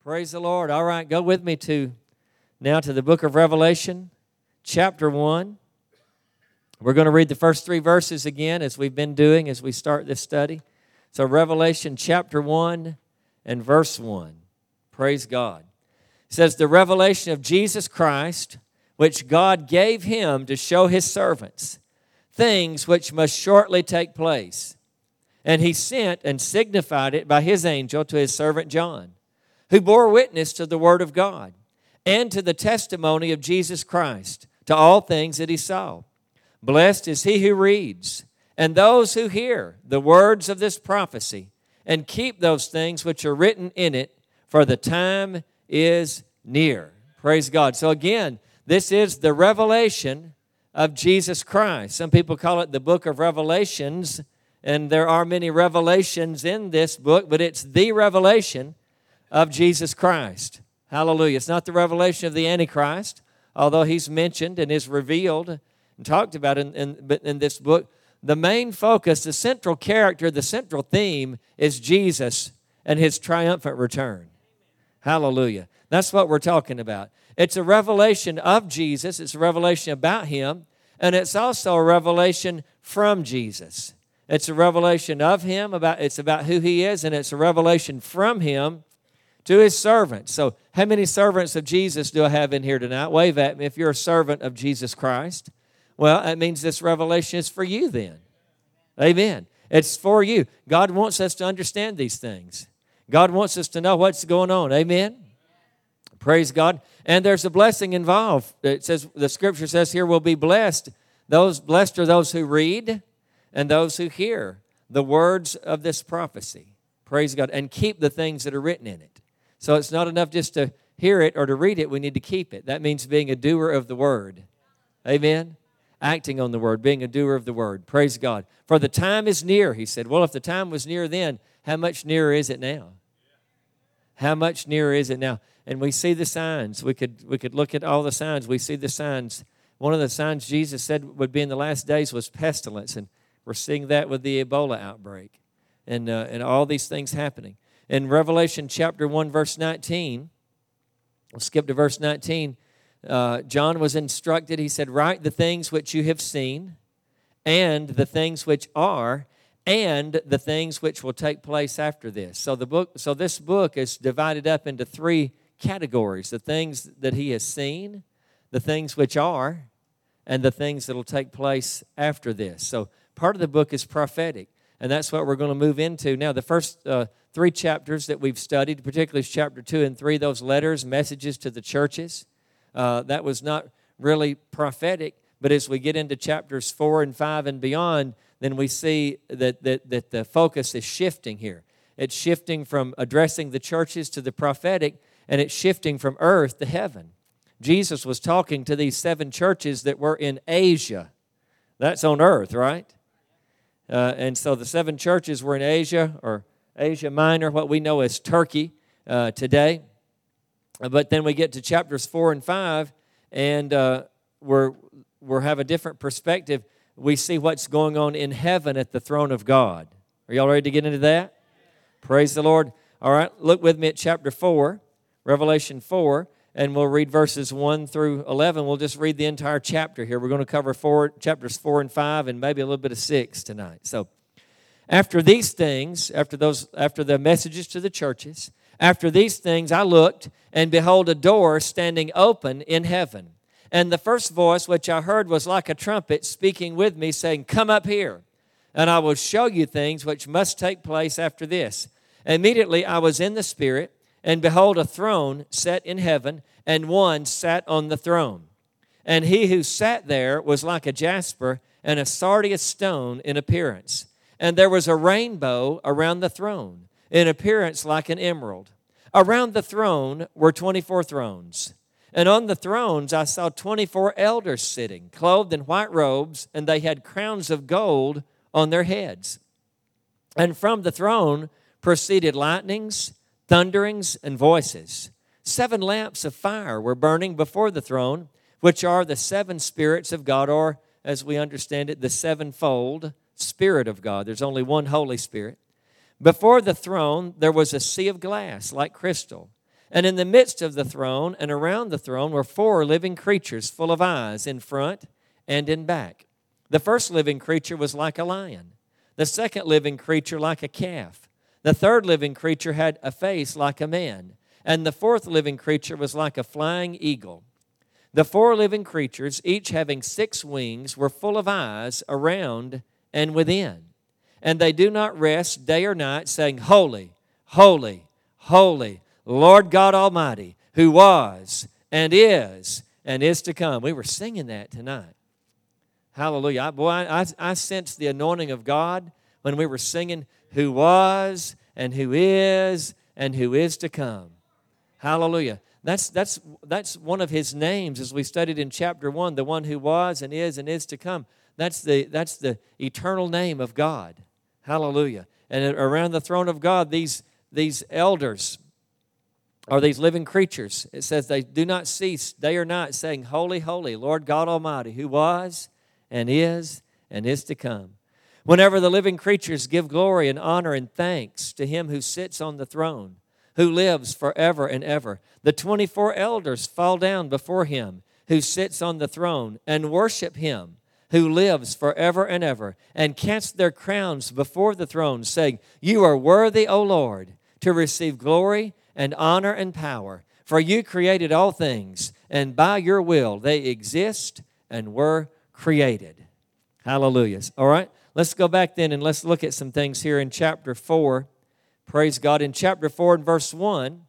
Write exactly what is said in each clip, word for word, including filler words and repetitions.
Praise the Lord. All right, go with me to now to the book of Revelation, chapter one. We're going to read the first three verses again as we've been doing as we start this study. So Revelation chapter one and verse one. Praise God. It says, the revelation of Jesus Christ, which God gave him to show his servants, things which must shortly take place. And he sent and signified it by his angel to his servant John, who bore witness to the word of God and to the testimony of Jesus Christ, to all things that he saw. Blessed is he who reads, and those who hear the words of this prophecy, and keep those things which are written in it, for the time is near. Praise God. So again, this is the revelation of Jesus Christ. Some people call it the book of Revelations, and there are many revelations in this book, but it's the revelation of Jesus Christ. Hallelujah. It's not the revelation of the Antichrist, although he's mentioned and is revealed and talked about in, in, in this book. The main focus, the central character, the central theme is Jesus and his triumphant return. Hallelujah. That's what we're talking about. It's a revelation of Jesus. It's a revelation about him. And it's also a revelation from Jesus. It's a revelation of him. About It's about who he is. And it's a revelation from him to his servants. So how many servants of Jesus do I have in here tonight? Wave at me if you're a servant of Jesus Christ. Well, that means this revelation is for you then. Amen. It's for you. God wants us to understand these things. God wants us to know what's going on. Amen. Praise God. And there's a blessing involved. It says, the scripture says here, will be blessed. Those blessed are those who read and those who hear the words of this prophecy. Praise God. And keep the things that are written in it. So it's not enough just to hear it or to read it. We need to keep it. That means being a doer of the word. Amen. Acting on the word, being a doer of the word. Praise God. For the time is near, he said. Well, if the time was near then, how much nearer is it now? How much nearer is it now? And we see the signs. We could we could look at all the signs. We see the signs. One of the signs Jesus said would be in the last days was pestilence. And we're seeing that with the Ebola outbreak and, uh, and all these things happening. In Revelation chapter one, verse nineteen, we'll skip to verse nineteen. Uh, John was instructed, he said, write the things which you have seen, and the things which are, and the things which will take place after this. So the book, so this book is divided up into three categories: the things that he has seen, the things which are, and the things that will take place after this. So part of the book is prophetic, and that's what we're going to move into now. The first uh, three chapters that we've studied, particularly chapter two and three, those letters, messages to the churches. Uh, that was not really prophetic, but as we get into chapters four and five and beyond, then we see that, that, that the focus is shifting here. It's shifting from addressing the churches to the prophetic, and it's shifting from earth to heaven. Jesus was talking to these seven churches that were in Asia. That's on earth, right? Uh, and so the seven churches were in Asia, or Asia Minor, what we know as Turkey uh, today. But then we get to chapters four and five, and uh, we're we have a different perspective. We see what's going on in heaven at the throne of God. Are y'all ready to get into that? Praise the Lord. All right, look with me at chapter four, Revelation four, and we'll read verses one through eleven. We'll just read the entire chapter here. We're going to cover four chapters four and five, and maybe a little bit of six tonight. So, after these things, after those, after the messages to the churches, after these things I looked, and behold, a door standing open in heaven. And the first voice which I heard was like a trumpet speaking with me, saying, come up here, and I will show you things which must take place after this. Immediately I was in the Spirit, and behold, a throne set in heaven, and one sat on the throne. And he who sat there was like a jasper and a sardius stone in appearance. And there was a rainbow around the throne, in appearance like an emerald. Around the throne were twenty-four thrones. And on the thrones I saw twenty-four elders sitting, clothed in white robes, and they had crowns of gold on their heads. And from the throne proceeded lightnings, thunderings, and voices. Seven lamps of fire were burning before the throne, which are the seven spirits of God, or, as we understand it, the sevenfold Spirit of God. There's only one Holy Spirit. Before the throne there was a sea of glass like crystal, And in the midst of the throne and around the throne were four living creatures full of eyes in front and in back. The first living creature was like a lion. The second living creature like a calf. The third living creature had a face like a man. And the fourth living creature was like a flying eagle. The four living creatures, each having six wings, were full of eyes around and within. And they do not rest day or night, saying, Holy, holy, holy, Lord God Almighty, who was and is and is to come. We were singing that tonight. Hallelujah. I, boy, I, I, I sensed the anointing of God when we were singing, who was and who is and who is to come. Hallelujah. That's, that's, that's one of his names, as we studied in chapter one, the one who was and is and is to come. That's the, that's the eternal name of God. Hallelujah. And around the throne of God, these, these elders, or these living creatures, it says they do not cease day or night saying, Holy, holy, Lord God Almighty, who was and is and is to come. Whenever the living creatures give glory and honor and thanks to him who sits on the throne, who lives forever and ever, the twenty-four elders fall down before him who sits on the throne and worship him who lives forever and ever, and cast their crowns before the throne, saying, You are worthy, O Lord, to receive glory and honor and power, for you created all things, and by your will they exist and were created. Hallelujah. All right, let's go back then and let's look at some things here in chapter four. Praise God. In chapter four and verse one,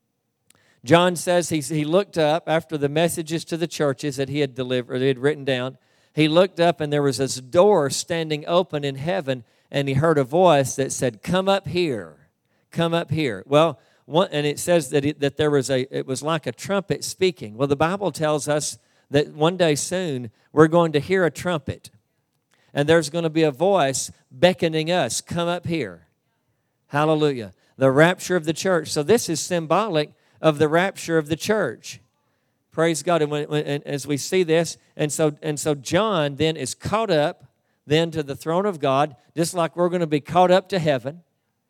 John says he, he looked up after the messages to the churches that he had delivered, he had written down. He looked up and there was this door standing open in heaven, and he heard a voice that said, Come up here, come up here. Well, one, and it says that it, that there was a, it was like a trumpet speaking. Well, the Bible tells us that one day soon we're going to hear a trumpet, and there's going to be a voice beckoning us, Come up here. Hallelujah. The rapture of the church. So this is symbolic of the rapture of the church. Praise God. And, when, when, and as we see this, and so and so John then is caught up then to the throne of God, just like we're going to be caught up to heaven.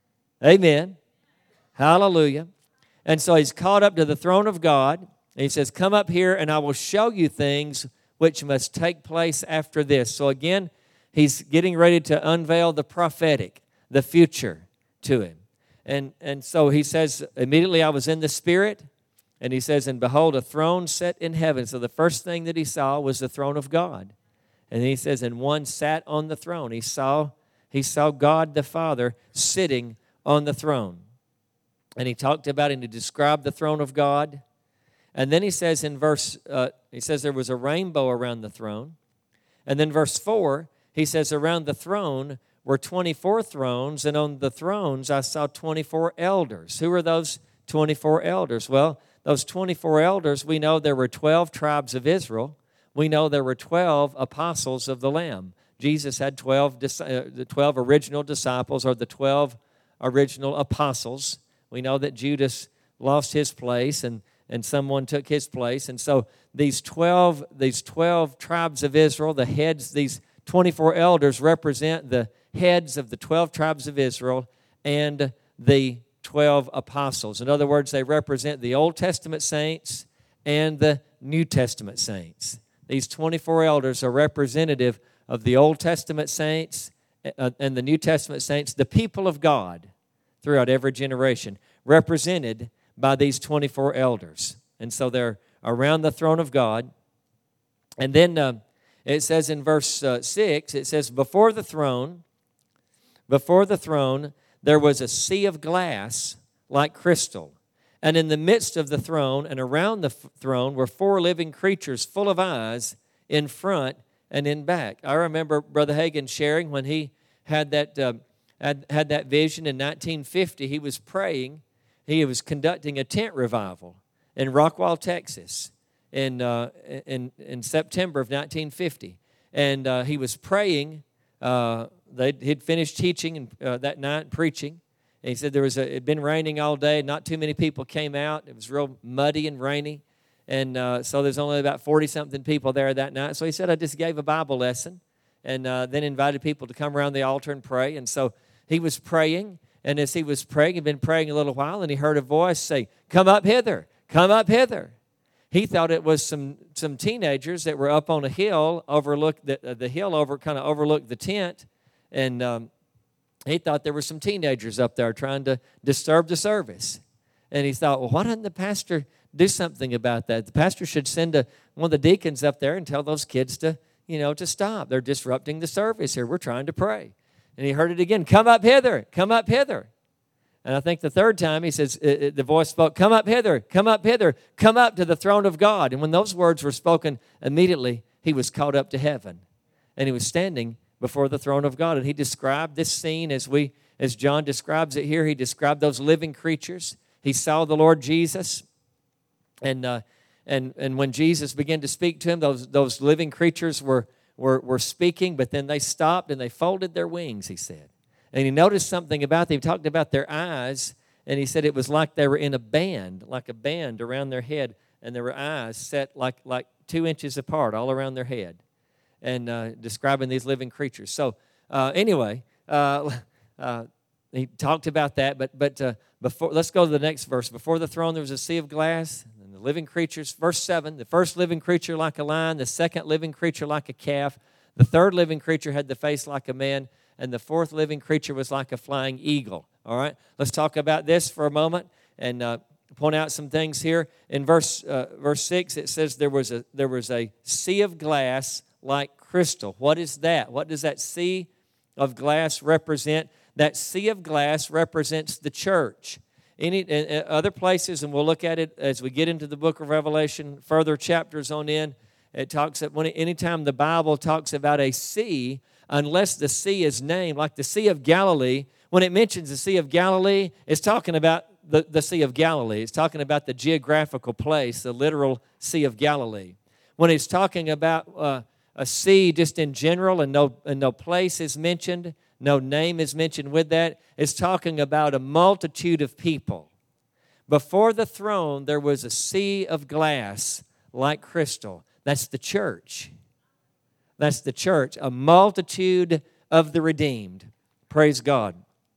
Amen. Hallelujah. And so he's caught up to the throne of God. And he says, Come up here and I will show you things which must take place after this. So again, he's getting ready to unveil the prophetic, the future to him. And, and so he says, immediately I was in the Spirit. And he says, and behold, a throne set in heaven. So the first thing that he saw was the throne of God. And he says, and one sat on the throne. He saw, he saw God the Father sitting on the throne. And he talked about and he described the throne of God. And then he says in verse, uh, he says there was a rainbow around the throne. And then verse four, he says around the throne were twenty-four thrones, and on the thrones I saw twenty-four elders. Who are those twenty-four elders? Well, those twenty-four elders, we know there were twelve tribes of Israel. We know there were twelve apostles of the Lamb. Jesus had twelve, the twelve original disciples, or the twelve original apostles. We know that Judas lost his place and, and someone took his place. And so these twelve, these twelve tribes of Israel, the heads, these twenty-four elders represent the heads of the twelve tribes of Israel and the twelve apostles. In other words, they represent the Old Testament saints and the New Testament saints. These twenty-four elders are representative of the Old Testament saints and the New Testament saints, the people of God throughout every generation, represented by these twenty-four elders. And so they're around the throne of God. And then uh, it says in verse uh, six, it says, before the throne, before the throne, there was a sea of glass like crystal. And in the midst of the throne and around the f- throne were four living creatures full of eyes in front and in back. I remember Brother Hagin sharing when he had that, uh, had, had that vision in nineteen fifty. He was praying. He was conducting a tent revival in Rockwall, Texas in, uh, in, in September of nineteen fifty. And uh, he was praying. Uh, They'd, he'd finished teaching and, uh, that night and preaching. And he said there was a, it had been raining all day. Not too many people came out. It was real muddy and rainy. And uh, so there's only about forty-something people there that night. So he said, I just gave a Bible lesson and uh, then invited people to come around the altar and pray. And so he was praying. and as he was praying, he'd been praying a little while, and he heard a voice say, "Come up hither, come up hither." He thought it was some, some teenagers that were up on a hill, overlooked the, uh, the hill over, kind of overlooked the tent, and um, he thought there were some teenagers up there trying to disturb the service. And he thought, well, why doesn't the pastor do something about that? The pastor should send a, one of the deacons up there and tell those kids to, you know, to stop. They're disrupting the service here. We're trying to pray. And he heard it again, "Come up hither, come up hither." And I think the third time he says, it, it, the voice spoke, "Come up hither, come up hither, come up to the throne of God." And when those words were spoken, immediately he was caught up to heaven. And he was standing before the throne of God. And he described this scene as we, as John describes it here. He described those living creatures. He saw the Lord Jesus. And uh, and and when Jesus began to speak to him, those, those living creatures were, were, were speaking, but then they stopped and they folded their wings, he said. And he noticed something about them. He talked about their eyes, and he said it was like they were in a band, like a band around their head, and there were eyes set like, like two inches apart all around their head, and uh, describing these living creatures. So uh, anyway, uh, uh, he talked about that, but but uh, before let's go to the next verse. Before the throne there was a sea of glass, and the living creatures, verse seven, the first living creature like a lion, the second living creature like a calf, the third living creature had the face like a man, and the fourth living creature was like a flying eagle. All right, let's talk about this for a moment and uh, point out some things here. In verse uh, verse six, it says there was a there was a sea of glass like crystal. What is that? What does that sea of glass represent? That sea of glass represents the church. Any uh, other places, and we'll look at it as we get into the book of Revelation, further chapters on in. It talks that when anytime the Bible talks about a sea, unless the sea is named, like the Sea of Galilee, when it mentions the Sea of Galilee, it's talking about the, the Sea of Galilee. It's talking about the geographical place, the literal Sea of Galilee. When it's talking about uh, a sea just in general and no, and no place is mentioned, no name is mentioned with that, it's talking about a multitude of people. Before the throne, there was a sea of glass like crystal. That's the church. That's the church, a multitude of the redeemed. Praise God.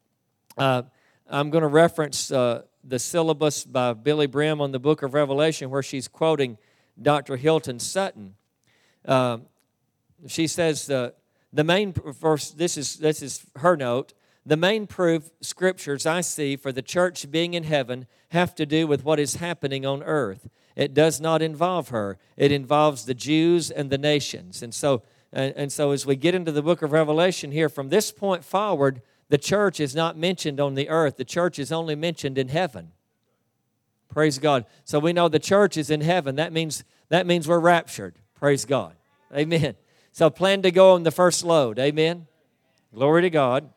Uh, I'm going to reference uh, the syllabus by Billy Brim on the book of Revelation where she's quoting Doctor Hilton Sutton. Uh, she says, uh, the main verse, this is, this is her note, the main proof scriptures I see for the church being in heaven have to do with what is happening on earth. It does not involve her. It involves the Jews and the nations. And so, and, and so as we get into the book of Revelation here, from this point forward, the church is not mentioned on the earth. The church is only mentioned in heaven. Praise God. So we know the church is in heaven. That means, that means we're raptured. Praise God. Amen. So plan to go on the first load. Amen. Glory to God.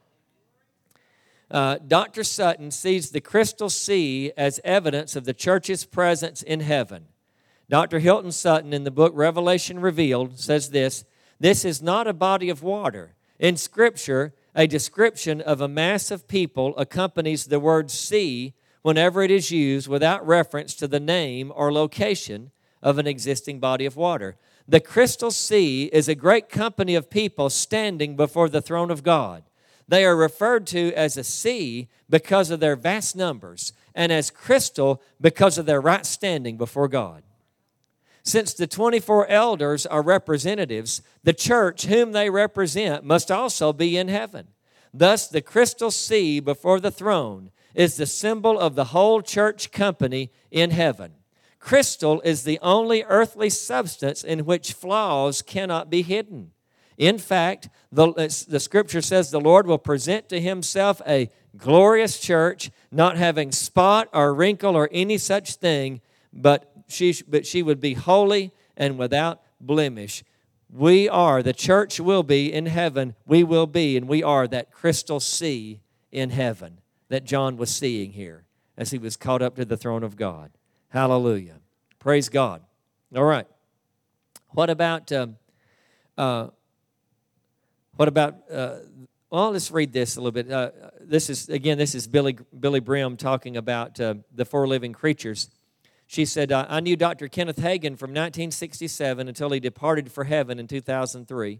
Uh, Doctor Sutton sees the crystal sea as evidence of the church's presence in heaven. Doctor Hilton Sutton, in the book Revelation Revealed, says this, "This is not a body of water. In Scripture, a description of a mass of people accompanies the word sea whenever it is used without reference to the name or location of an existing body of water. The crystal sea is a great company of people standing before the throne of God. They are referred to as a sea because of their vast numbers and as crystal because of their right standing before God. Since the twenty-four elders are representatives, the church whom they represent must also be in heaven. Thus, the crystal sea before the throne is the symbol of the whole church company in heaven. Crystal is the only earthly substance in which flaws cannot be hidden. In fact, the, the Scripture says the Lord will present to Himself a glorious church, not having spot or wrinkle or any such thing, but she, but she would be holy and without blemish. We are, the church will be in heaven, we will be, and we are that crystal sea in heaven that John was seeing here as he was caught up to the throne of God. Hallelujah. Praise God. All right. What about... Um, uh, What about, uh, well, let's read this a little bit. Uh, this is, again, this is Billy, Billy Brim talking about uh, the four living creatures. She said, I knew Doctor Kenneth Hagin from nineteen sixty-seven until he departed for heaven in two thousand three.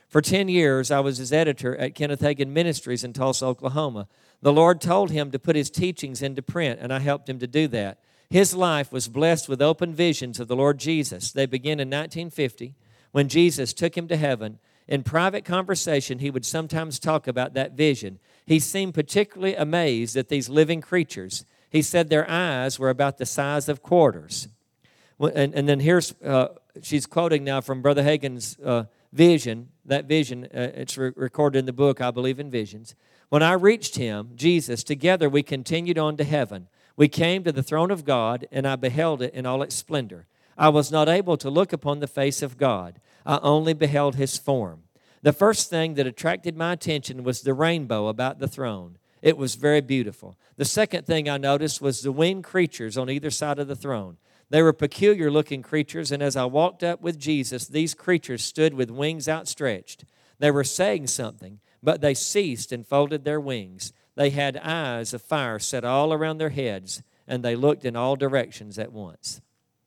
For ten years, I was his editor at Kenneth Hagin Ministries in Tulsa, Oklahoma. The Lord told him to put his teachings into print, and I helped him to do that. His life was blessed with open visions of the Lord Jesus. They began in nineteen fifty, when Jesus took him to heaven. In private conversation, he would sometimes talk about that vision. He seemed particularly amazed at these living creatures. He said their eyes were about the size of quarters. And, and then here's, uh, she's quoting now from Brother Hagin's uh, vision. That vision, uh, it's re- recorded in the book, I Believe in Visions. When I reached him, Jesus, together we continued on to heaven. We came to the throne of God, and I beheld it in all its splendor. I was not able to look upon the face of God. I only beheld his form. The first thing that attracted my attention was the rainbow about the throne. It was very beautiful. The second thing I noticed was the winged creatures on either side of the throne. They were peculiar-looking creatures, and as I walked up with Jesus, these creatures stood with wings outstretched. They were saying something, but they ceased and folded their wings. They had eyes of fire set all around their heads, and they looked in all directions at once.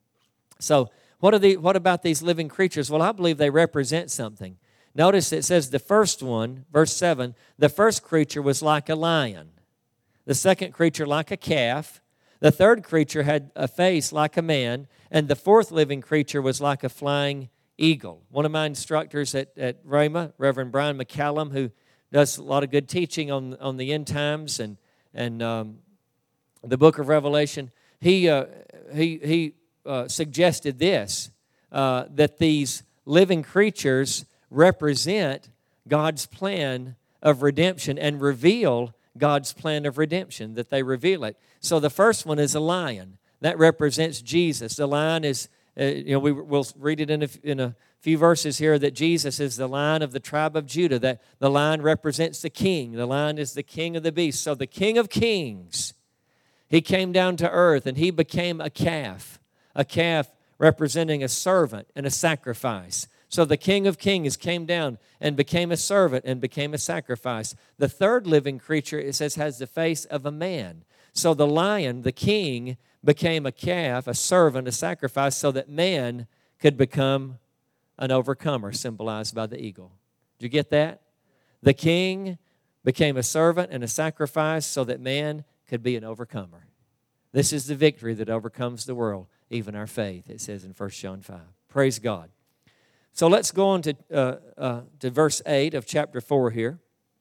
So, what are the, what about these living creatures? Well, I believe they represent something. Notice it says the first one, verse seven, the first creature was like a lion. The second creature like a calf. The third creature had a face like a man. And the fourth living creature was like a flying eagle. One of my instructors at, at Rhema, Reverend Brian McCallum, who does a lot of good teaching on, on the end times and, and um, the book of Revelation, he, uh, he, he uh, suggested this, uh, that these living creatures represent God's plan of redemption and reveal God's plan of redemption, that they reveal it. So the first one is a lion. That represents Jesus. The lion is, uh, you know, we, we'll read it in a, in a few verses here, that Jesus is the lion of the tribe of Judah, that the lion represents the king. The lion is the king of the beasts. So the King of Kings, he came down to earth and he became a calf, a calf representing a servant and a sacrifice. So the King of Kings came down and became a servant and became a sacrifice. The third living creature, it says, has the face of a man. So the lion, the king, became a calf, a servant, a sacrifice, so that man could become an overcomer, symbolized by the eagle. Did you get that? The king became a servant and a sacrifice so that man could be an overcomer. This is the victory that overcomes the world, even our faith, it says in First John five. Praise God. So let's go on to, uh, uh, to verse eight of chapter four here.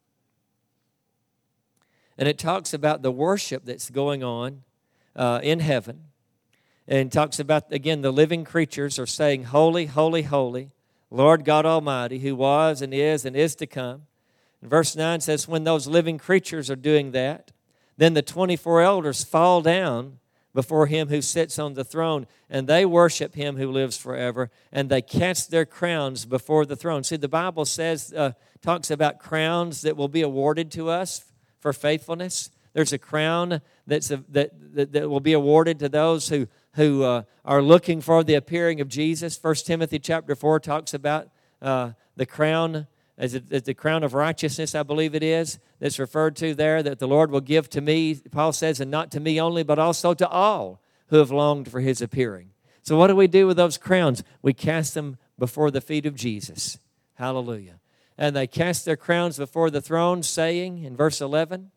And it talks about the worship that's going on uh, in heaven. And talks about, again, the living creatures are saying, Holy, holy, holy, Lord God Almighty, who was and is and is to come. And verse nine says, when those living creatures are doing that, then the twenty-four elders fall down before him who sits on the throne, and they worship him who lives forever, and they cast their crowns before the throne. See, the Bible says, uh, talks about crowns that will be awarded to us for faithfulness. There's a crown that's a, that, that that will be awarded to those who who uh, are looking for the appearing of Jesus. First Timothy chapter four talks about uh, the crown, as, it, as the crown of righteousness, I believe it is, that's referred to there, that the Lord will give to me, Paul says, and not to me only, but also to all who have longed for his appearing. So what do we do with those crowns? We cast them before the feet of Jesus. Hallelujah. And they cast their crowns before the throne, saying, in verse eleven,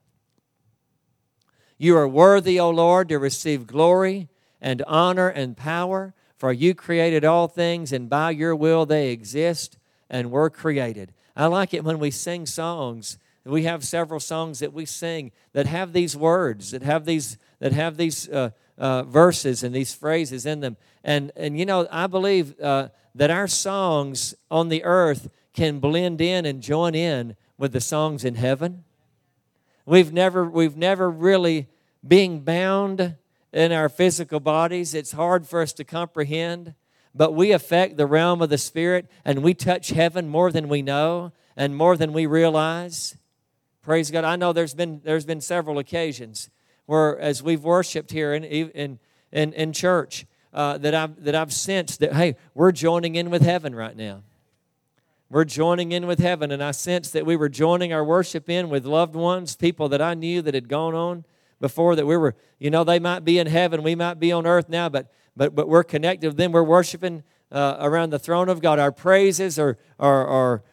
you are worthy, O Lord, to receive glory and honor and power, for you created all things, and by your will they exist and were created. I like it when we sing songs. We have several songs that we sing that have these words, that have these that have these uh, uh, verses and these phrases in them. And and you know, I believe uh, that our songs on the earth can blend in and join in with the songs in heaven. We've never we've never really being bound in our physical bodies. It's hard for us to comprehend, but we affect the realm of the Spirit, and we touch heaven more than we know and more than we realize. Praise God. I know there's been there's been several occasions where, as we've worshiped here in in in, in church, uh, that I've that I've sensed that, hey, we're joining in with heaven right now. We're joining in with heaven, and I sensed that we were joining our worship in with loved ones, people that I knew that had gone on before, that we were, you know, they might be in heaven, we might be on earth now, but but but we're connected with them. We're worshiping uh, around the throne of God. Our praises are are are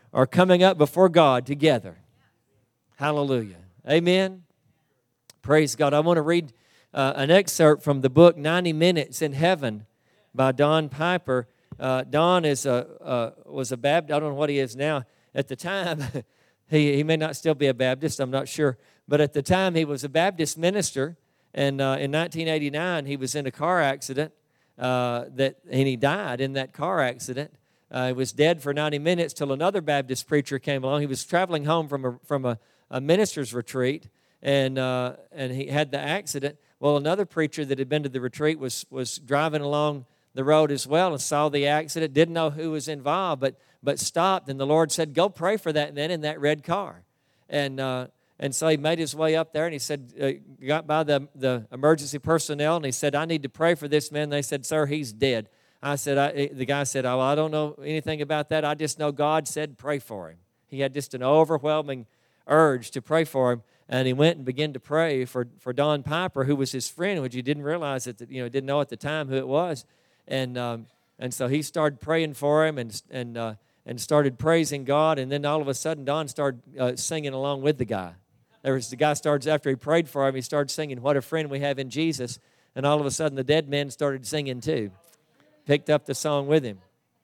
are coming up before God together. Hallelujah. Amen. Praise God. I want to read uh, an excerpt from the book ninety minutes in Heaven by Don Piper. Uh, Don is a, uh, was a Baptist. I don't know what he is now. At the time, he, he may not still be a Baptist. I'm not sure. But at the time, he was a Baptist minister. And uh, in nineteen eighty-nine, he was in a car accident uh, that, and he died in that car accident. Uh, he was dead for ninety minutes till another Baptist preacher came along. He was traveling home from a, from a, a minister's retreat, and uh, and he had the accident. Well, another preacher that had been to the retreat was was driving along the road as well and saw the accident, didn't know who was involved, but but stopped, and the Lord said, go pray for that man in that red car. And uh, and so he made his way up there, and he said, uh, got by the, the emergency personnel, and he said, I need to pray for this man. They said, sir, he's dead. I said, I, the guy said, oh, I don't know anything about that. I just know God said pray for him. He had just an overwhelming urge to pray for him. And he went and began to pray for, for Don Piper, who was his friend, which he didn't realize, that you know, didn't know at the time who it was. And um, and so he started praying for him and and uh, and started praising God. And then all of a sudden, Don started uh, singing along with the guy. There was the guy starts after he prayed for him, he started singing, "What a friend we have in Jesus." And all of a sudden, the dead man started singing too. Picked up the song with him.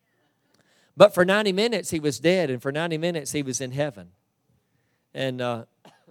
But for ninety minutes, he was dead, and for ninety minutes, he was in heaven. And uh,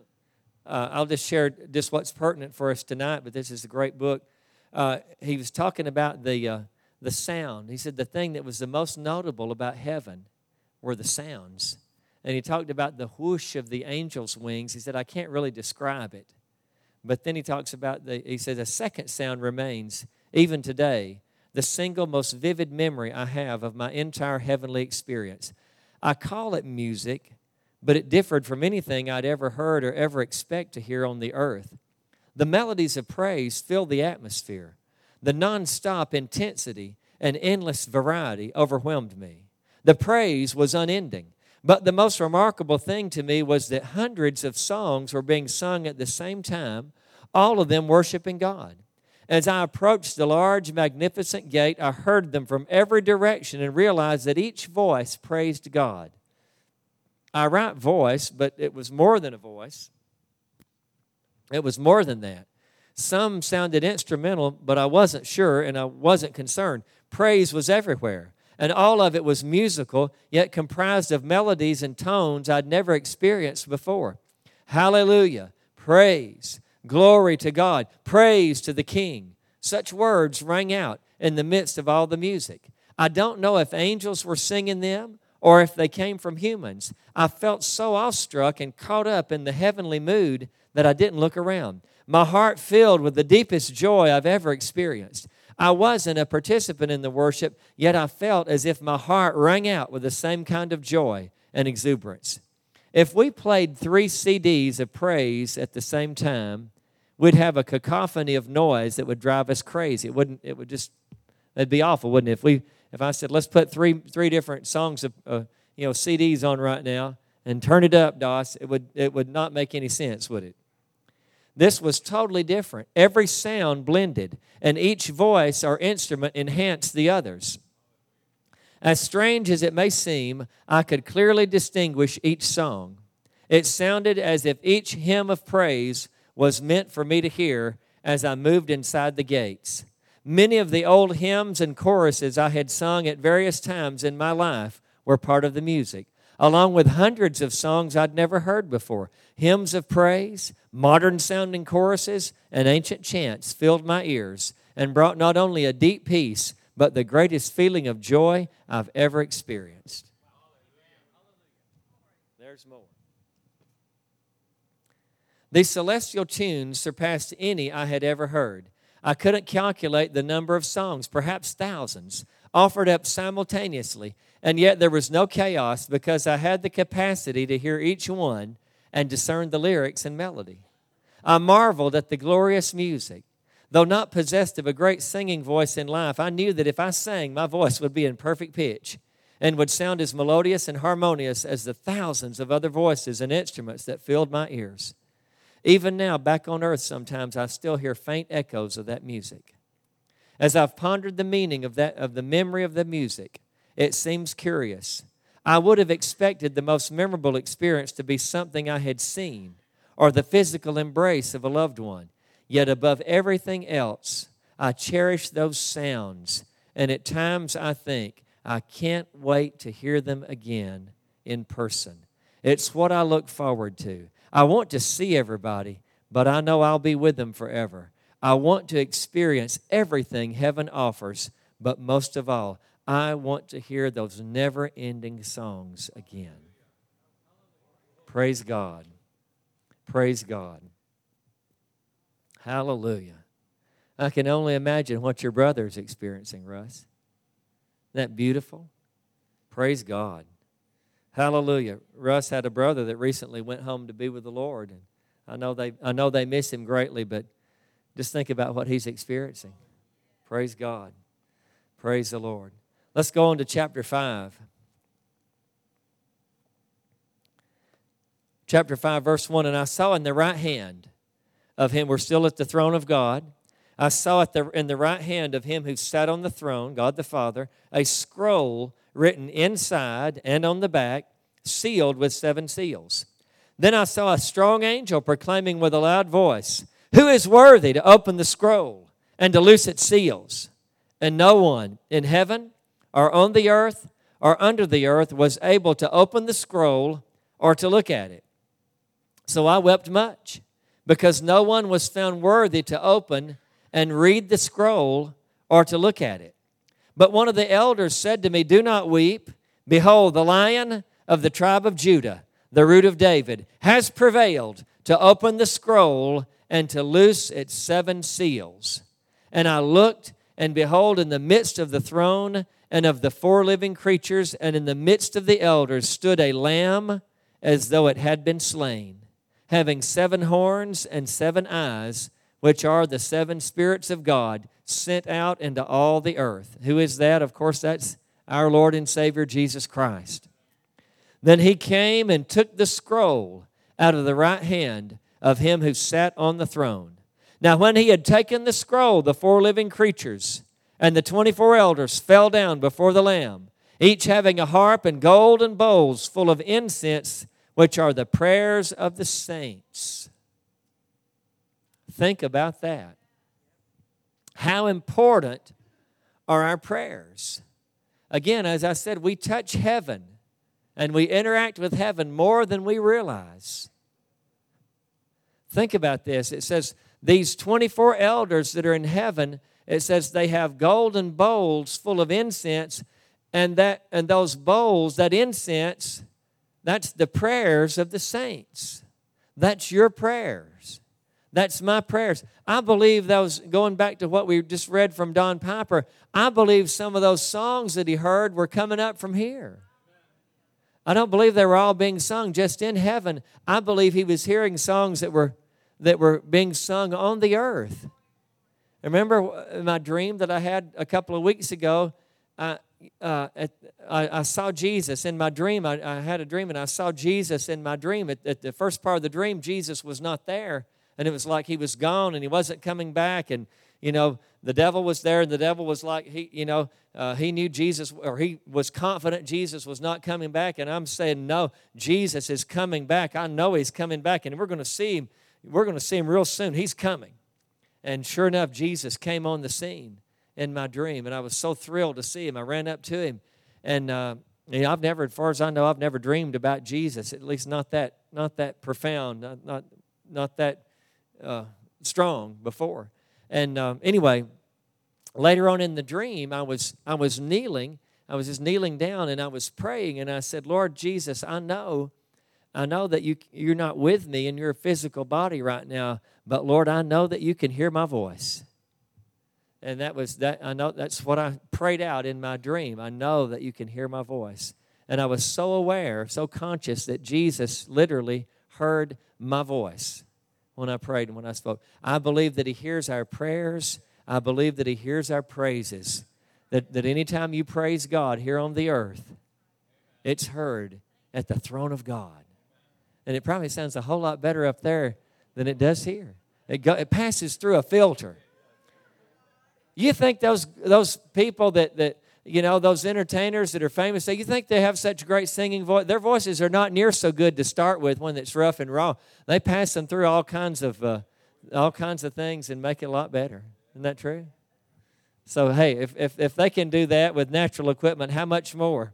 uh, I'll just share just what's pertinent for us tonight, but this is a great book. Uh, he was talking about the uh, the sound. He said the thing that was the most notable about heaven were the sounds. And he talked about the whoosh of the angel's wings. He said, I can't really describe it. But then he talks about, the. he said, a second sound remains, even today, the single most vivid memory I have of my entire heavenly experience. I call it music, but it differed from anything I'd ever heard or ever expect to hear on the earth. The melodies of praise filled the atmosphere. The nonstop intensity and endless variety overwhelmed me. The praise was unending. But the most remarkable thing to me was that hundreds of songs were being sung at the same time, all of them worshiping God. As I approached the large, magnificent gate, I heard them from every direction and realized that each voice praised God. I write voice, but it was more than a voice. It was more than that. Some sounded instrumental, but I wasn't sure and I wasn't concerned. Praise was everywhere. And all of it was musical, yet comprised of melodies and tones I'd never experienced before. Hallelujah, praise, glory to God, praise to the King. Such words rang out in the midst of all the music. I don't know if angels were singing them or if they came from humans. I felt so awestruck and caught up in the heavenly mood that I didn't look around. My heart filled with the deepest joy I've ever experienced. I wasn't a participant in the worship, yet I felt as if my heart rang out with the same kind of joy and exuberance. If we played three C Ds of praise at the same time, we'd have a cacophony of noise that would drive us crazy. It wouldn't. It would just. It'd be awful, wouldn't it? If we, if I said, let's put three three different songs of, uh, you know, C Ds on right now and turn it up, Doss, it would it would not make any sense, would it? This was totally different. Every sound blended, and each voice or instrument enhanced the others. As strange as it may seem, I could clearly distinguish each song. It sounded as if each hymn of praise was meant for me to hear as I moved inside the gates. Many of the old hymns and choruses I had sung at various times in my life were part of the music, along with hundreds of songs I'd never heard before. Hymns of praise, modern-sounding choruses, and ancient chants filled my ears and brought not only a deep peace, but the greatest feeling of joy I've ever experienced. There's more. These celestial tunes surpassed any I had ever heard. I couldn't calculate the number of songs, perhaps thousands, offered up simultaneously, and yet there was no chaos because I had the capacity to hear each one and discern the lyrics and melody. I marveled at the glorious music. Though not possessed of a great singing voice in life, I knew that if I sang, my voice would be in perfect pitch and would sound as melodious and harmonious as the thousands of other voices and instruments that filled my ears. Even now, back on earth, sometimes I still hear faint echoes of that music. As I've pondered the meaning of that, of the memory of the music, it seems curious. I would have expected the most memorable experience to be something I had seen or the physical embrace of a loved one. Yet above everything else, I cherish those sounds, and at times I think, I can't wait to hear them again in person. It's what I look forward to. I want to see everybody, but I know I'll be with them forever. I want to experience everything heaven offers, but most of all, I want to hear those never-ending songs again. Praise God. Praise God. Hallelujah. I can only imagine what your brother's experiencing, Russ. Isn't that beautiful? Praise God. Hallelujah. Russ had a brother that recently went home to be with the Lord. And I know they I know they miss him greatly, but just think about what he's experiencing. Praise God. Praise the Lord. Let's go on to chapter five. Chapter five, verse one, and I saw in the right hand of him, we're still at the throne of God, I saw at the, in the right hand of him who sat on the throne, God the Father, a scroll written inside and on the back, sealed with seven seals. Then I saw a strong angel proclaiming with a loud voice, "Who is worthy to open the scroll and to loose its seals?" And no one in heaven or on the earth or under the earth was able to open the scroll or to look at it. So I wept much, because no one was found worthy to open and read the scroll or to look at it. But one of the elders said to me, "Do not weep. Behold, the Lion of the tribe of Judah, the Root of David, has prevailed to open the scroll and to loose its seven seals." And I looked, and behold, in the midst of the throne and of the four living creatures and in the midst of the elders stood a lamb as though it had been slain, having seven horns and seven eyes, which are the seven spirits of God sent out into all the earth. Who is that? Of course, that's our Lord and Savior, Jesus Christ. Then he came and took the scroll out of the right hand of him who sat on the throne. Now when he had taken the scroll, the four living creatures and the twenty-four elders fell down before the Lamb, each having a harp and golden bowls full of incense, which are the prayers of the saints. Think about that. How important are our prayers? Again, as I said, we touch heaven and we interact with heaven more than we realize. Think about this. It says these twenty-four elders that are in heaven, it says they have golden bowls full of incense, and that and those bowls, that incense, that's the prayers of the saints. That's your prayers. That's my prayers. I believe those, going back to what we just read from Don Piper, I believe some of those songs that he heard were coming up from here. I don't believe they were all being sung just in heaven. I believe he was hearing songs that were that were being sung on the earth. Remember my dream that I had a couple of weeks ago? I, uh, at, I, I saw Jesus in my dream. I, I had a dream, and I saw Jesus in my dream. At, at the first part of the dream, Jesus was not there, and it was like he was gone, and he wasn't coming back, and you know, the devil was there, and the devil was like, he, you know, uh, he knew Jesus, or he was confident Jesus was not coming back, and I'm saying, no, Jesus is coming back. I know he's coming back, and we're going to see him. We're going to see him real soon. He's coming. And sure enough, Jesus came on the scene in my dream, and I was so thrilled to see him. I ran up to him, and uh, you know, I've never, as far as I know, I've never dreamed about Jesus, at least not that, not that profound, not, not, not that uh, strong before. And um, anyway, later on in the dream, I was I was kneeling. I was just kneeling down, and I was praying, and I said, "Lord Jesus, I know, I know that you you're not with me in your physical body right now, but Lord, I know that you can hear my voice." And that was that. I know that's what I prayed out in my dream. I know that you can hear my voice, and I was so aware, so conscious that Jesus literally heard my voice when I prayed and when I spoke. I believe that he hears our prayers. I believe that he hears our praises. That, that anytime you praise God here on the earth, it's heard at the throne of God. And it probably sounds a whole lot better up there than it does here. It, go, it passes through a filter. You think those those people that, that, you know, those entertainers that are famous, you think they have such great singing voice. Their voices are not near so good to start with when it's rough and raw. They pass them through all kinds of uh, all kinds of things and make it a lot better. Isn't that true? So, hey, if, if, if they can do that with natural equipment, how much more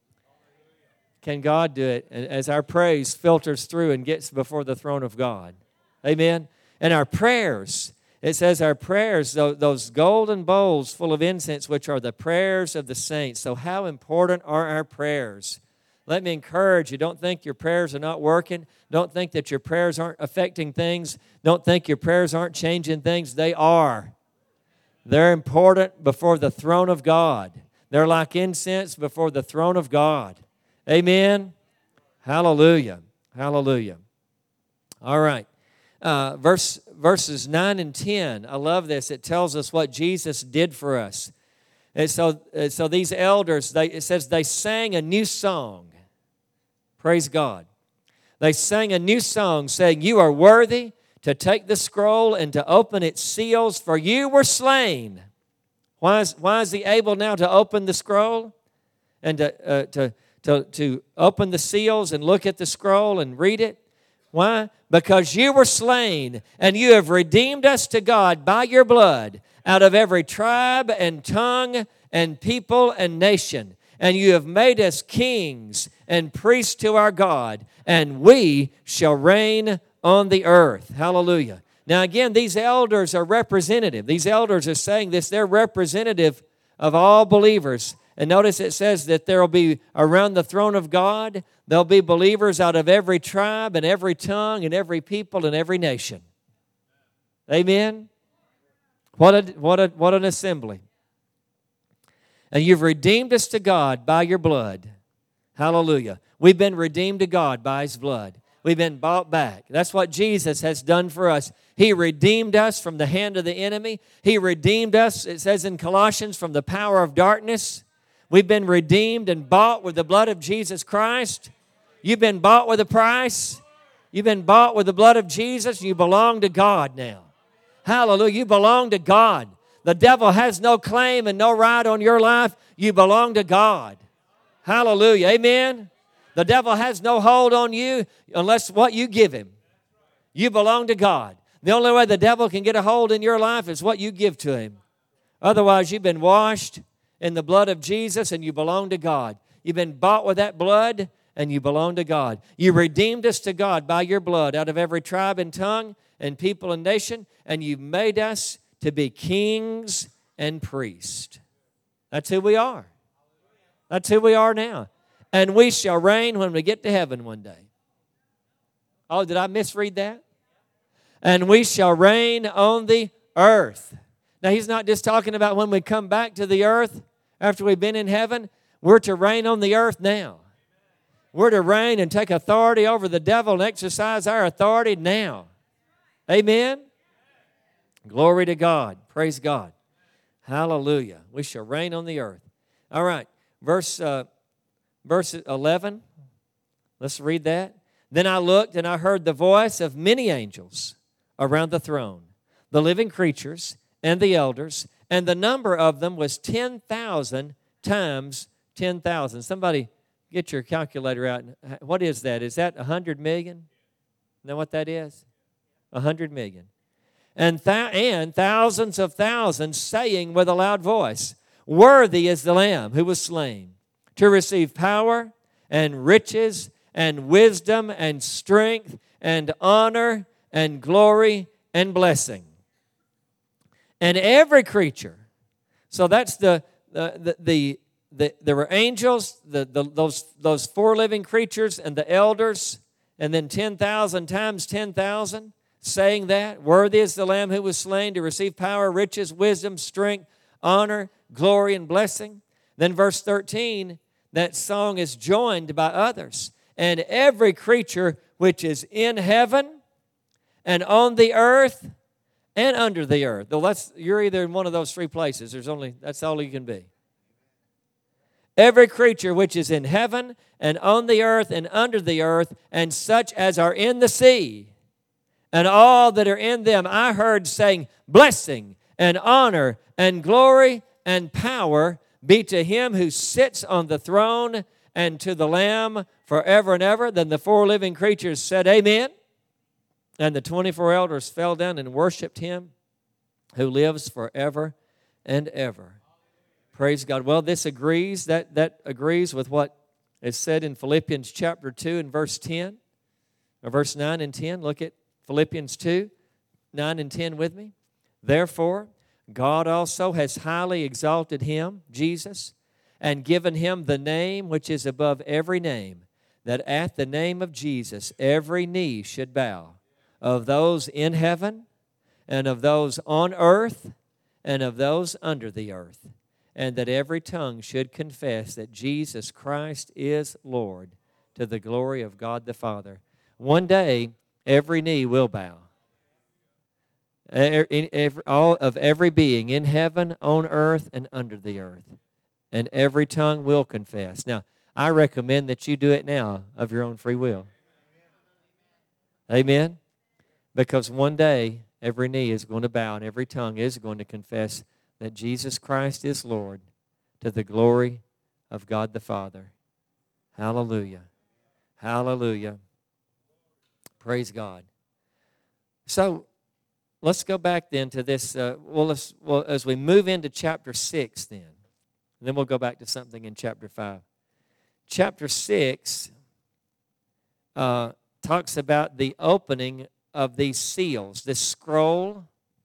can God do it as our praise filters through and gets before the throne of God? Amen? And our prayers, it says our prayers, those golden bowls full of incense, which are the prayers of the saints. So how important are our prayers? Let me encourage you, don't think your prayers are not working. Don't think that your prayers aren't affecting things. Don't think your prayers aren't changing things. They are. They're important before the throne of God. They're like incense before the throne of God. Amen? Hallelujah. Hallelujah. All right. Uh, verse verses nine and ten. I love this. It tells us what Jesus did for us. And so, and so these elders, they, it says they sang a new song. Praise God. They sang a new song saying, "You are worthy to take the scroll and to open its seals, for you were slain." Why is, why is he able now to open the scroll and to, uh, to, to, to open the seals and look at the scroll and read it? Why? Because you were slain, and you have redeemed us to God by your blood out of every tribe and tongue and people and nation. And you have made us kings and priests to our God, and we shall reign on the earth. Hallelujah. Now again, these elders are representative. These elders are saying this. They're representative of all believers. And notice it says that there will be around the throne of God, there'll be believers out of every tribe and every tongue and every people and every nation. Amen? What a, what a, what an assembly. And you've redeemed us to God by your blood. Hallelujah. We've been redeemed to God by His blood. We've been bought back. That's what Jesus has done for us. He redeemed us from the hand of the enemy. He redeemed us, it says in Colossians, from the power of darkness. We've been redeemed and bought with the blood of Jesus Christ. You've been bought with a price. You've been bought with the blood of Jesus. You belong to God now. Hallelujah. You belong to God. The devil has no claim and no right on your life. You belong to God. Hallelujah. Amen. The devil has no hold on you unless what you give him. You belong to God. The only way the devil can get a hold in your life is what you give to him. Otherwise, you've been washed in the blood of Jesus and you belong to God. You've been bought with that blood and you belong to God. You redeemed us to God by your blood out of every tribe and tongue and people and nation, and you've made us to be kings and priests. That's who we are. That's who we are now. And we shall reign when we get to heaven one day. Oh, did I misread that? And we shall reign on the earth. Now, he's not just talking about when we come back to the earth after we've been in heaven. We're to reign on the earth now. We're to reign and take authority over the devil and exercise our authority now. Amen? Glory to God. Praise God. Hallelujah. We shall reign on the earth. All right. Verse, uh, verse eleven. Let's read that. Then I looked and I heard the voice of many angels around the throne, the living creatures and the elders, and the number of them was ten thousand times ten thousand. Somebody get your calculator out. What is that? Is that one hundred million? Know what that is? one hundred million. And, th- and thousands of thousands saying with a loud voice, "Worthy is the Lamb who was slain to receive power and riches and wisdom and strength and honor and glory and blessing." And every creature, so that's the the the, the, the there were angels, the, the those those four living creatures and the elders, and then ten thousand times ten thousand saying that, "Worthy is the Lamb who was slain to receive power, riches, wisdom, strength, honor, glory, and blessing." Then verse thirteen, that song is joined by others. And every creature which is in heaven and on the earth and under the earth. Well, that's, you're either in one of those three places. There's only, that's all you can be. Every creature which is in heaven and on the earth and under the earth, and such as are in the sea, and all that are in them, I heard saying, "Blessing and honor and glory and power be to him who sits on the throne and to the Lamb forever and ever. Then the four living creatures said, Amen. And the twenty-four elders fell down and worshiped him who lives forever and ever. Praise God. Well, this agrees, that, that agrees with what is said in Philippians chapter two and verse ten, or verse nine and ten. Look at Philippians two, nine and ten with me. Therefore, God also has highly exalted him, Jesus, and given him the name which is above every name, that at the name of Jesus every knee should bow, of those in heaven, and of those on earth, and of those under the earth, and that every tongue should confess that Jesus Christ is Lord, to the glory of God the Father. One day, every knee will bow. Every, all of every being in heaven, on earth, and under the earth. And every tongue will confess. Now, I recommend that you do it now of your own free will. Amen? Because one day, every knee is going to bow and every tongue is going to confess that Jesus Christ is Lord, to the glory of God the Father. Hallelujah. Hallelujah. Praise God. So, let's go back then to this. Uh, well, let's, well, as we move into chapter six then, and then we'll go back to something in chapter five. Chapter six uh, talks about the opening of these seals, this scroll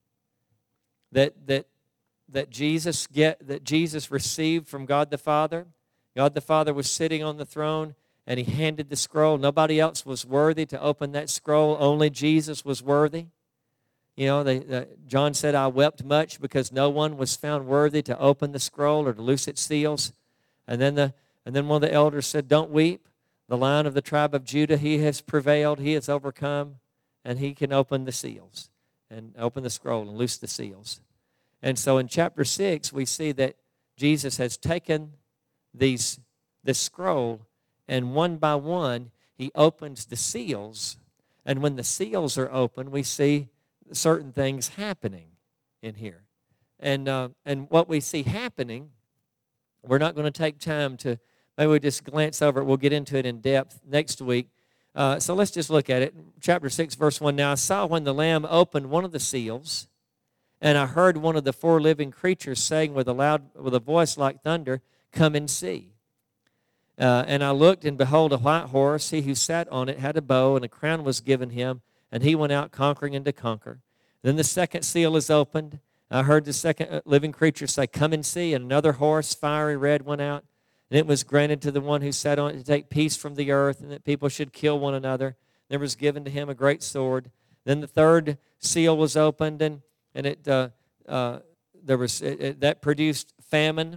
that that that Jesus get that Jesus received from God the Father. God the Father was sitting on the throne, and he handed the scroll. Nobody else was worthy to open that scroll. Only Jesus was worthy. You know, they, uh, John said, I wept much because no one was found worthy to open the scroll or to loose its seals. And then the and then one of the elders said, don't weep. The Lion of the tribe of Judah, he has prevailed. He has overcome, and he can open the seals and open the scroll and loose the seals. And so in chapter six, we see that Jesus has taken these this scroll, and one by one, he opens the seals. And when the seals are open, we see certain things happening in here. And uh, and what we see happening, we're not going to take time to, maybe we just glance over it. We'll get into it in depth next week. Uh, so let's just look at it. Chapter six, verse one. Now I saw when the Lamb opened one of the seals, and I heard one of the four living creatures saying with a loud, with a voice like thunder, come and see. Uh, and I looked, and behold, a white horse. He who sat on it had a bow, and a crown was given him, and he went out conquering and to conquer. Then the second seal is opened. I heard the second living creature say, come and see. And another horse, fiery red, went out. And it was granted to the one who sat on it to take peace from the earth, and that people should kill one another. There was given to him a great sword. Then the third seal was opened, and, and it uh, uh, there was it, it, that produced famine.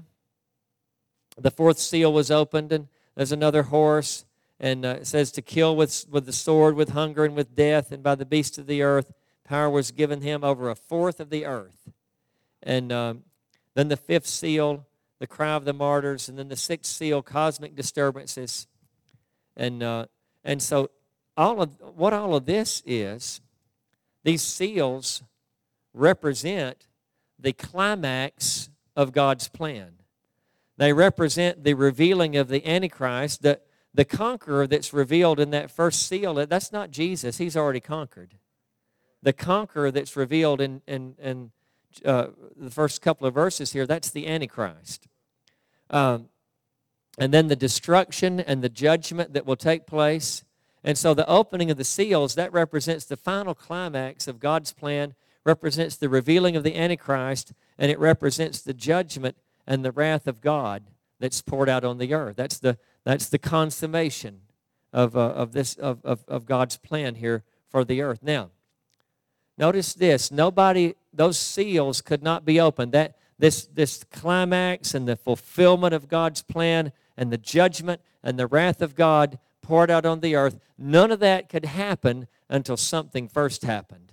The fourth seal was opened, and there's another horse. And uh, it says to kill with, with the sword, with hunger, and with death, and by the beasts of the earth. Power was given him over a fourth of the earth. And um, then the fifth seal, the cry of the martyrs, and then the sixth seal, cosmic disturbances. And uh, and so all of what all of this is, these seals represent the climax of God's plan. They represent the revealing of the Antichrist. The, the conqueror that's revealed in that first seal, that's not Jesus. He's already conquered. The conqueror that's revealed in, in, in uh, the first couple of verses here, that's the Antichrist. Um, and then the destruction and the judgment that will take place. And so the opening of the seals, that represents the final climax of God's plan, represents the revealing of the Antichrist, and it represents the judgment and the wrath of God that's poured out on the earth. That's the that's the consummation of uh, of this of, of of God's plan here for the earth. Now, notice this: nobody, those seals could not be opened. That this this climax and the fulfillment of God's plan and the judgment and the wrath of God poured out on the earth. None of that could happen until something first happened.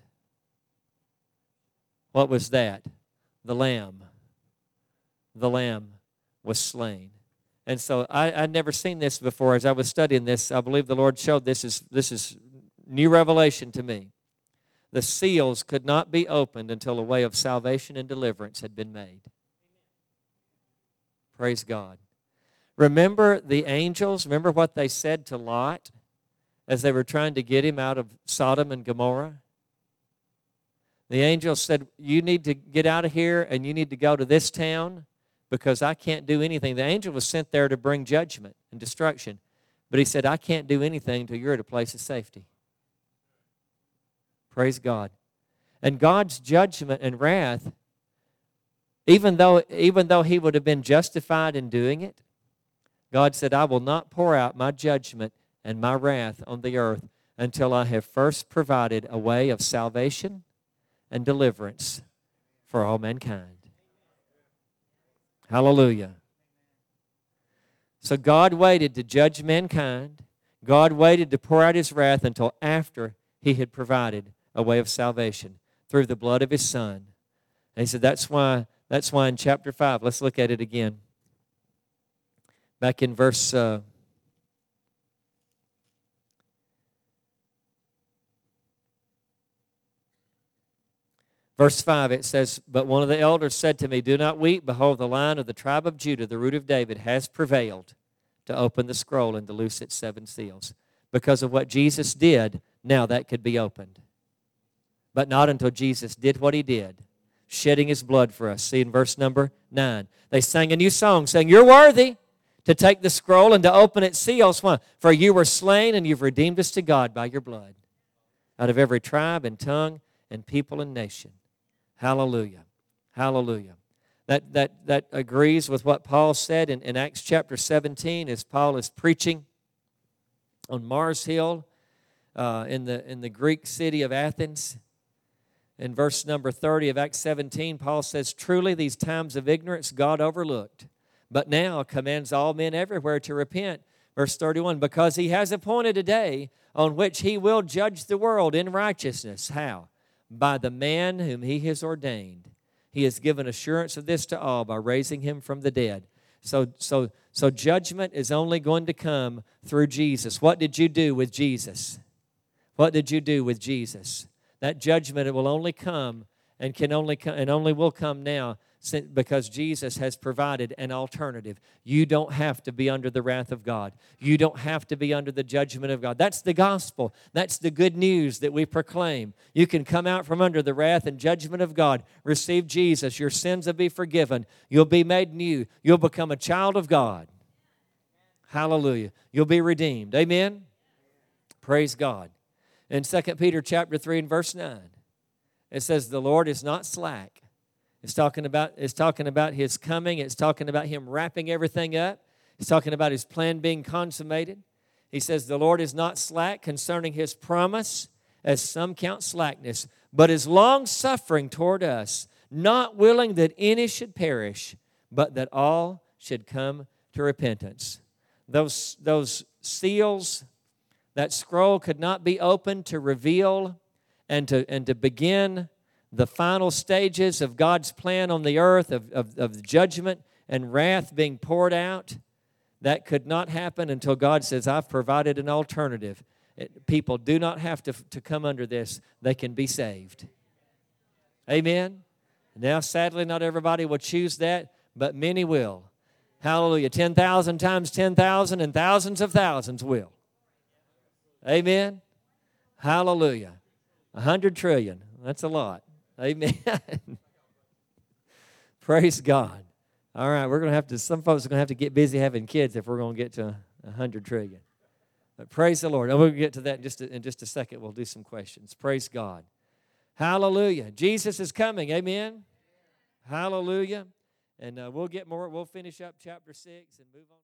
What was that? The Lamb. The Lamb was slain. And so I, I'd never seen this before. As I was studying this, I believe the Lord showed this is this is new revelation to me. The seals could not be opened until a way of salvation and deliverance had been made. Praise God. Remember the angels? Remember what they said to Lot as they were trying to get him out of Sodom and Gomorrah? The angels said, you need to get out of here and you need to go to this town because I can't do anything. The angel was sent there to bring judgment and destruction. But he said, I can't do anything until you're at a place of safety. Praise God. And God's judgment and wrath, even though, even though he would have been justified in doing it, God said, I will not pour out my judgment and my wrath on the earth until I have first provided a way of salvation and deliverance for all mankind. Hallelujah. So God waited to judge mankind. God waited to pour out his wrath until after he had provided a way of salvation through the blood of his Son. And he said, that's why, that's why in chapter five, let's look at it again. Back in verse... Uh, Verse five, it says, but one of the elders said to me, do not weep. Behold, the Lion of the tribe of Judah, the root of David, has prevailed to open the scroll and to loose its seven seals. Because of what Jesus did, now that could be opened. But not until Jesus did what he did, shedding his blood for us. See in verse number nine. They sang a new song, saying, you're worthy to take the scroll and to open its seals. Why? For you were slain and you've redeemed us to God by your blood, out of every tribe and tongue and people and nation. Hallelujah. Hallelujah. That, that, that agrees with what Paul said in, in Acts chapter seventeen as Paul is preaching on Mars Hill uh, in, the, in the Greek city of Athens. In verse number thirty of Acts seventeen, Paul says, truly these times of ignorance God overlooked, but now commands all men everywhere to repent. Verse thirty-one, because he has appointed a day on which he will judge the world in righteousness. How? By the man whom he has ordained. He has given assurance of this to all by raising him from the dead. So, so, so judgment is only going to come through Jesus. What did you do with Jesus? What did you do with Jesus? That judgment, it will only come and can only come, and only will come now because Jesus has provided an alternative. You don't have to be under the wrath of God. You don't have to be under the judgment of God. That's the gospel. That's the good news that we proclaim. You can come out from under the wrath and judgment of God. Receive Jesus. Your sins will be forgiven. You'll be made new. You'll become a child of God. Hallelujah. You'll be redeemed. Amen? Praise God. In Second Peter chapter three and verse nine, it says, the Lord is not slack. It's talking about, it's talking about his coming. It's talking about him wrapping everything up. It's talking about his plan being consummated. He says, the Lord is not slack concerning his promise, as some count slackness, but is long-suffering toward us, not willing that any should perish, but that all should come to repentance. Those, those seals, that scroll could not be opened to reveal and to, and to begin the final stages of God's plan on the earth, of, of, of judgment and wrath being poured out. That could not happen until God says, I've provided an alternative. It, people do not have to, to come under this. They can be saved. Amen? Now, sadly, not everybody will choose that, but many will. Hallelujah. ten thousand times ten thousand and thousands of thousands will. Amen? Hallelujah. one hundred trillion. That's a lot. Amen. Praise God. All right, we're going to have to, some folks are going to have to get busy having kids if we're going to get to one hundred trillion. But praise the Lord. And we'll get to that in just a, in just a second. We'll do some questions. Praise God. Hallelujah. Jesus is coming. Amen. Hallelujah. And uh, we'll get more. We'll finish up chapter six and move on.